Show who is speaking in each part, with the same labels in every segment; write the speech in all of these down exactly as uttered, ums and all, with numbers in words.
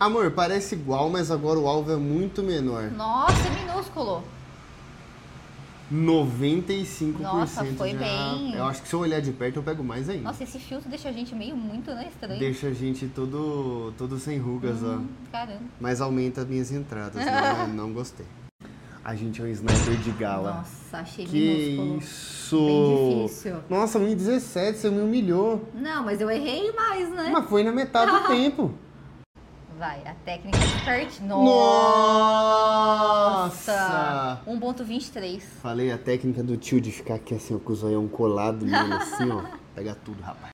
Speaker 1: Amor, parece igual, mas agora o alvo é muito menor.
Speaker 2: Nossa, é minúsculo.
Speaker 1: noventa e cinco por cento.
Speaker 2: Nossa, foi
Speaker 1: já.
Speaker 2: bem.
Speaker 1: Eu acho que se eu olhar de perto eu pego mais ainda.
Speaker 2: Nossa, esse filtro deixa a gente meio muito, né? Estranho.
Speaker 1: Deixa a gente todo, todo sem rugas,
Speaker 2: hum,
Speaker 1: ó.
Speaker 2: Caramba.
Speaker 1: Mas aumenta as minhas entradas, não, não gostei. A gente é um sniper de gala.
Speaker 2: Nossa, achei
Speaker 1: que
Speaker 2: minúsculo.
Speaker 1: isso!
Speaker 2: Bem difícil.
Speaker 1: Nossa, um e dezessete, você me humilhou.
Speaker 2: Não, mas eu errei mais, né?
Speaker 1: Mas foi na metade do tempo.
Speaker 2: Vai, a técnica de perto.
Speaker 1: Nossa!
Speaker 2: Nossa! um ponto vinte e três.
Speaker 1: Falei a técnica do tio de ficar aqui assim, ó, com o zoião colado nele, assim, ó. Pega tudo, rapaz.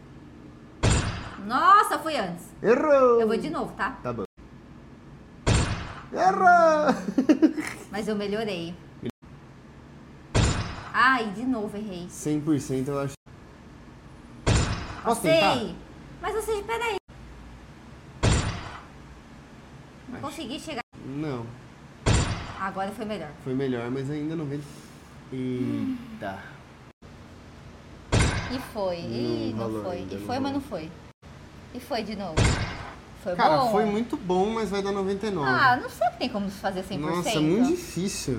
Speaker 2: Nossa, foi antes.
Speaker 1: Errou!
Speaker 2: Eu vou de novo, tá?
Speaker 1: Tá bom. Errou!
Speaker 2: Mas eu melhorei. Ai, de novo errei.
Speaker 1: cem por cento eu acho. Posso tentar?
Speaker 2: Sei. Mas você, peraí. Não consegui chegar.
Speaker 1: Não.
Speaker 2: Agora foi melhor.
Speaker 1: Foi melhor, mas ainda não veio. Eita.
Speaker 2: E foi. Ih, não,
Speaker 1: rolou
Speaker 2: foi.
Speaker 1: ainda,
Speaker 2: E
Speaker 1: não
Speaker 2: foi, mas
Speaker 1: rolou.
Speaker 2: não foi. E foi de novo. Foi
Speaker 1: Cara,
Speaker 2: bom?
Speaker 1: foi muito bom, mas vai dar noventa e nove.
Speaker 2: Ah, não sei se tem como fazer cem por cento.
Speaker 1: Nossa, é muito difícil.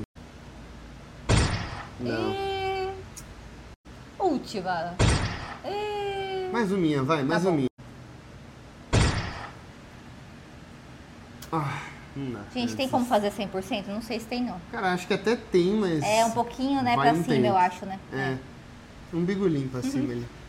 Speaker 1: Não.
Speaker 2: E... Última. E...
Speaker 1: Mais uma minha, vai, mais
Speaker 2: Tá
Speaker 1: uma
Speaker 2: bom.
Speaker 1: minha. Ah, não dá.
Speaker 2: Gente, tem como fazer cem por cento? Não sei se tem, não.
Speaker 1: Cara, acho que até tem, mas...
Speaker 2: É um pouquinho, né,
Speaker 1: vai
Speaker 2: pra
Speaker 1: um
Speaker 2: cima,
Speaker 1: tempo.
Speaker 2: eu acho, né?
Speaker 1: É. Um bigolinho pra cima ali.